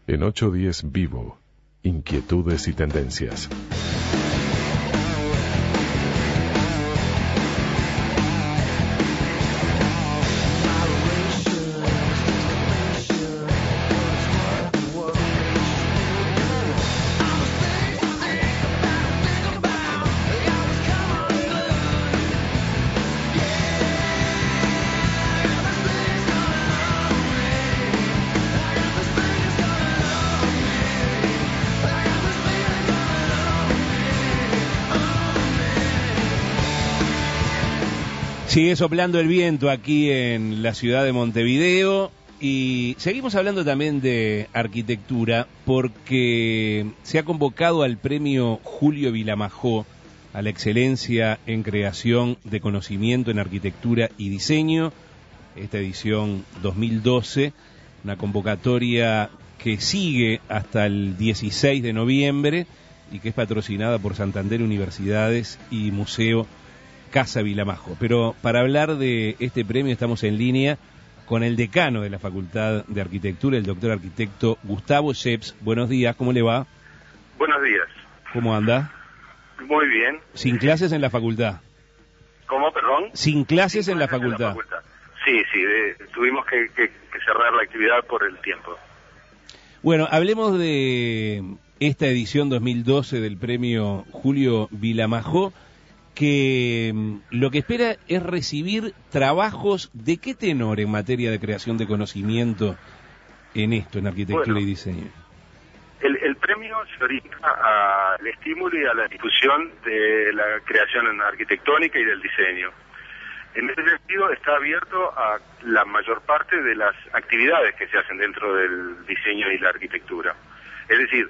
En 810 Vivo, inquietudes y tendencias. Sigue soplando el viento aquí en la ciudad de Montevideo y seguimos hablando también de arquitectura porque se ha convocado al premio Julio Vilamajó a la excelencia en creación de conocimiento en arquitectura y diseño, esta edición 2012, una convocatoria que sigue hasta el 16 de noviembre y que es patrocinada por Santander Universidades y Museo Casa Vilamajó. Pero para hablar de este premio estamos en línea con el decano de la Facultad de Arquitectura, el doctor arquitecto Gustavo Sheps. Buenos días, ¿cómo le va? Buenos días. ¿Cómo anda? Muy bien. Sin clases en la facultad. ¿Cómo, perdón? Sin clases en la facultad. Sí, tuvimos que cerrar la actividad por el tiempo. Bueno, hablemos de esta edición 2012 del premio Julio Vilamajó, que lo que espera es recibir trabajos de qué tenor en materia de creación de conocimiento en esto, en arquitectura y diseño. El premio se orienta al estímulo y a la difusión de la creación arquitectónica y del diseño. En ese sentido está abierto a la mayor parte de las actividades que se hacen dentro del diseño y la arquitectura. Es decir,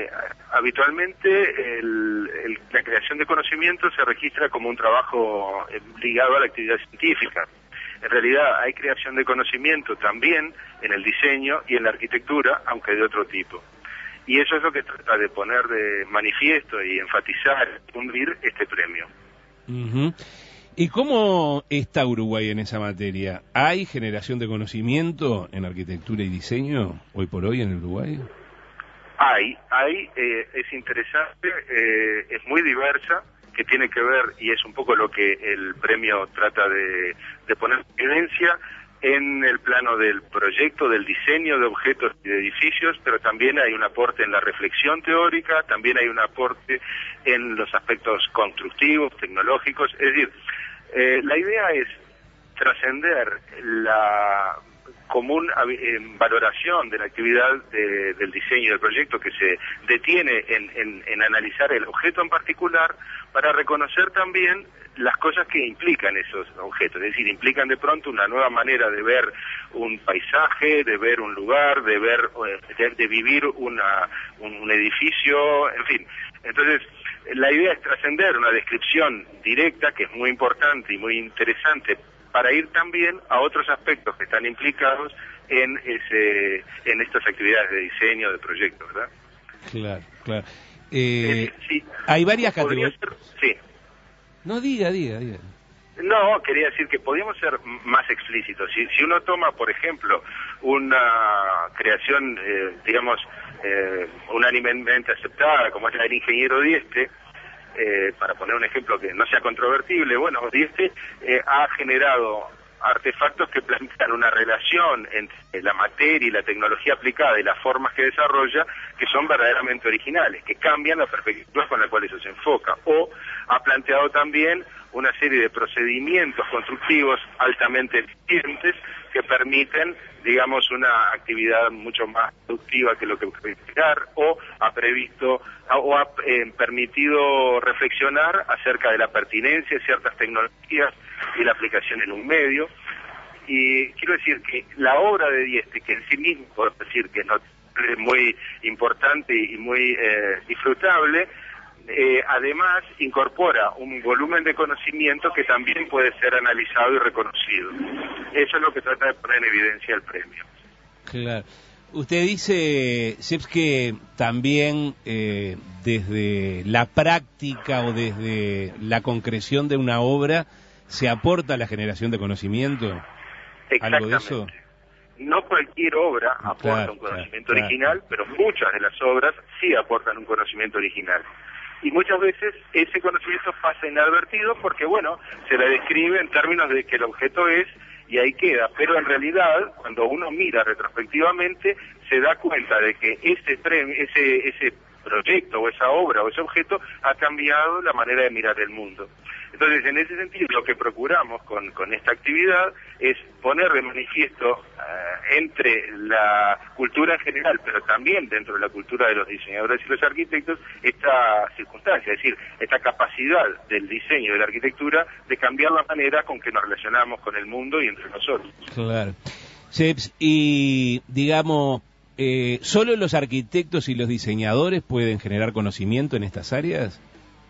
habitualmente la creación de conocimiento se registra como un trabajo ligado a la actividad científica. En realidad hay creación de conocimiento también en el diseño y en la arquitectura, aunque de otro tipo. Y eso es lo que trata de poner de manifiesto y enfatizar, difundir este premio. Uh-huh. ¿Y cómo está Uruguay en esa materia? ¿Hay generación de conocimiento en arquitectura y diseño hoy por hoy en Uruguay? Es interesante, es muy diversa, que tiene que ver, y es un poco lo que el premio trata de poner en evidencia, en el plano del proyecto, del diseño de objetos y de edificios, pero también hay un aporte en la reflexión teórica, también hay un aporte en los aspectos constructivos, tecnológicos, es decir, la idea es trascender la común valoración de la actividad del diseño y del proyecto que se detiene en analizar el objeto en particular para reconocer también las cosas que implican esos objetos, es decir, implican de pronto una nueva manera de ver un paisaje, de ver un lugar, de vivir un edificio, en fin. Entonces, la idea es trascender una descripción directa, que es muy importante y muy interesante, para ir también a otros aspectos que están implicados en estas actividades de diseño, de proyecto, ¿verdad? Claro. Sí. Hay varias categorías. Sí. No, diga. No, quería decir que podríamos ser más explícitos. Si uno toma, por ejemplo, una creación, unánimemente aceptada, como es la del ingeniero Dieste, para poner un ejemplo que no sea controvertible, bueno, Dieste ha generado artefactos que plantean una relación entre la materia y la tecnología aplicada y las formas que desarrolla, que son verdaderamente originales, que cambian la perspectiva con la cual eso se enfoca. O ha planteado también una serie de procedimientos constructivos altamente eficientes que permiten, digamos, una actividad mucho más productiva que lo que puede esperar, o ha permitido reflexionar acerca de la pertinencia de ciertas tecnologías y la aplicación en un medio. Y quiero decir que la obra de Dieste, que en sí mismo puedo decir que es muy importante y muy disfrutable, además incorpora un volumen de conocimiento que también puede ser analizado y reconocido. Eso es lo que trata de poner en evidencia el premio. Claro. Usted dice, Sheps, que también desde la práctica o desde la concreción de una obra se aporta a la generación de conocimiento. ¿Algo de eso? no cualquier obra aporta un conocimiento original, pero muchas de las obras sí aportan un conocimiento original. Y muchas veces ese conocimiento pasa inadvertido porque, bueno, se le describe en términos de que el objeto es y ahí queda, pero en realidad cuando uno mira retrospectivamente se da cuenta de que ese proyecto o esa obra o ese objeto ha cambiado la manera de mirar el mundo. Entonces, en ese sentido, lo que procuramos con esta actividad es poner de manifiesto entre la cultura en general, pero también dentro de la cultura de los diseñadores y los arquitectos, esta circunstancia, es decir, esta capacidad del diseño y de la arquitectura de cambiar la manera con que nos relacionamos con el mundo y entre nosotros. Claro. Seps, y digamos, ¿solo los arquitectos y los diseñadores pueden generar conocimiento en estas áreas?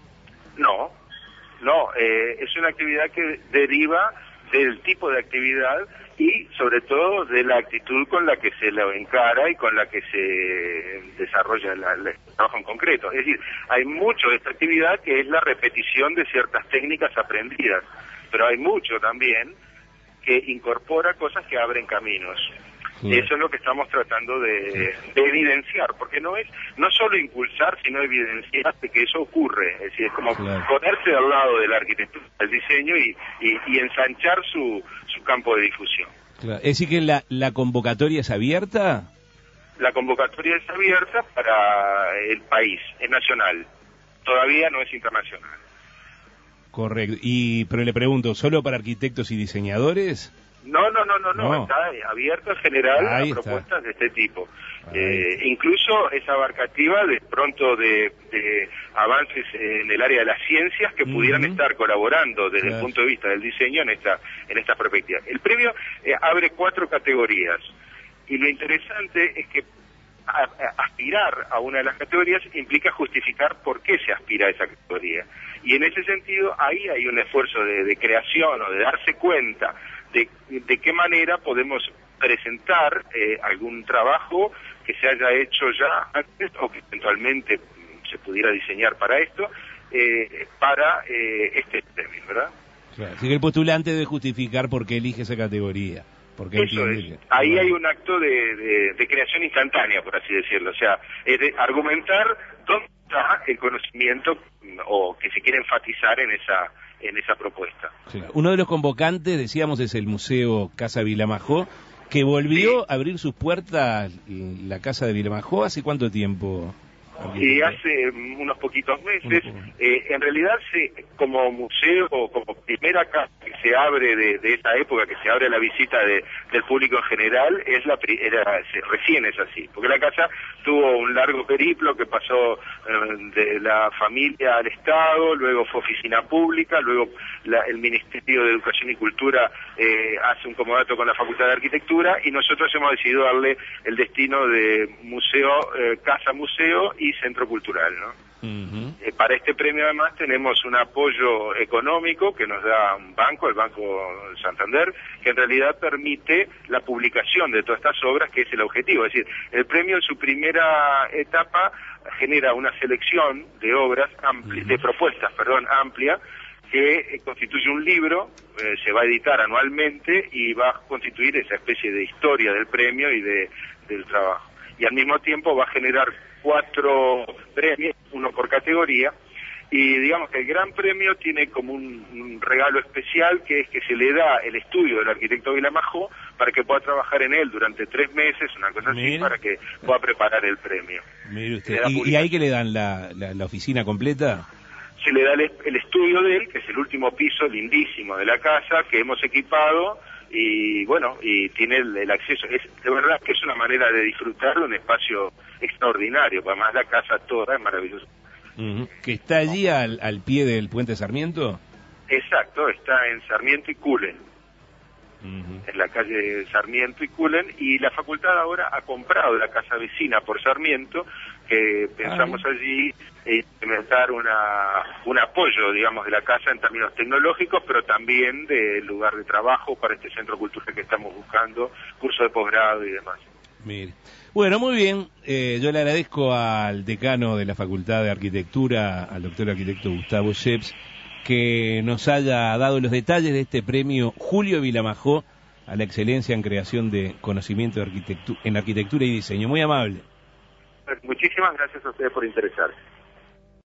No, es una actividad que deriva del tipo de actividad y sobre todo de la actitud con la que se la encara y con la que se desarrolla el trabajo en concreto. Es decir, hay mucho de esta actividad que es la repetición de ciertas técnicas aprendidas, pero hay mucho también que incorpora cosas que abren caminos. Sí. Eso es lo que estamos tratando de evidenciar, porque no solo impulsar, sino evidenciar de que eso ocurre. Es decir, es como ponerse al lado de la arquitectura, del diseño y ensanchar su campo de difusión. Claro. Es decir, que la convocatoria es abierta. La convocatoria es abierta para el país, es nacional, todavía no es internacional. Correcto. Pero le pregunto, ¿solo para arquitectos y diseñadores? No, está abierto en general a propuestas de este tipo. Incluso es abarcativa de pronto de avances en el área de las ciencias que pudieran estar colaborando desde el punto de vista del diseño en esta perspectiva. El premio abre 4 categorías y lo interesante es que aspirar a una de las categorías implica justificar por qué se aspira a esa categoría. Y en ese sentido ahí hay un esfuerzo de creación o de darse cuenta de qué manera podemos presentar algún trabajo que se haya hecho ya antes o que eventualmente se pudiera diseñar para esto, para este premio, ¿verdad? Claro. Así que el postulante debe justificar por qué elige esa categoría. Porque eso es. Ahí hay un acto de creación instantánea, por así decirlo. O sea, es de argumentar dónde está el conocimiento o que se quiere enfatizar en esa propuesta. Claro. Uno de los convocantes, decíamos, es el Museo Casa Vilamajó, que volvió a abrir sus puertas la Casa de Vilamajó. ¿Hace cuánto tiempo? Y hace unos poquitos meses, en realidad como museo, como primera casa que se abre de esa época, que se abre a la visita del público en general, recién es así, porque la casa tuvo un largo periplo que pasó de la familia al Estado, luego fue oficina pública, luego el Ministerio de Educación y Cultura hace un comodato con la Facultad de Arquitectura y nosotros hemos decidido darle el destino de museo, casa museo y centro cultural, ¿no? Para este premio además tenemos un apoyo económico que nos da un banco, el Banco Santander, que en realidad permite la publicación de todas estas obras, que es el objetivo. Es decir, el premio en su primera etapa genera una selección de obras, de propuestas, amplia, que constituye un libro, se va a editar anualmente y va a constituir esa especie de historia del premio y del trabajo. Y al mismo tiempo va a generar 4 premios, uno por categoría, y digamos que el gran premio tiene como un regalo especial, que es que se le da el estudio del arquitecto Vilamajó para que pueda trabajar en él durante 3 meses, una cosa así, para que pueda preparar el premio. Mire usted. ¿Y ahí que le dan la oficina completa? Se le da el estudio de él, que es el último piso lindísimo de la casa, que hemos equipado, y bueno, y tiene el acceso. De verdad que es una manera de disfrutar de un espacio extraordinario, además la casa toda es maravillosa. ¿Que está allí al pie del puente Sarmiento? Exacto, está en Sarmiento y Culen, en la calle Sarmiento y Culen, y la facultad ahora ha comprado la casa vecina por Sarmiento, que pensamos allí implementar un apoyo, digamos, de la casa en términos tecnológicos, pero también de lugar de trabajo para este centro cultural que estamos buscando, curso de posgrado y demás. Mire. Bueno, muy bien. Yo le agradezco al decano de la Facultad de Arquitectura, al doctor arquitecto Gustavo Seps, que nos haya dado los detalles de este premio Julio Vilamajó a la excelencia en creación de conocimiento de en arquitectura y diseño. Muy amable. Muchísimas gracias a ustedes por interesarse.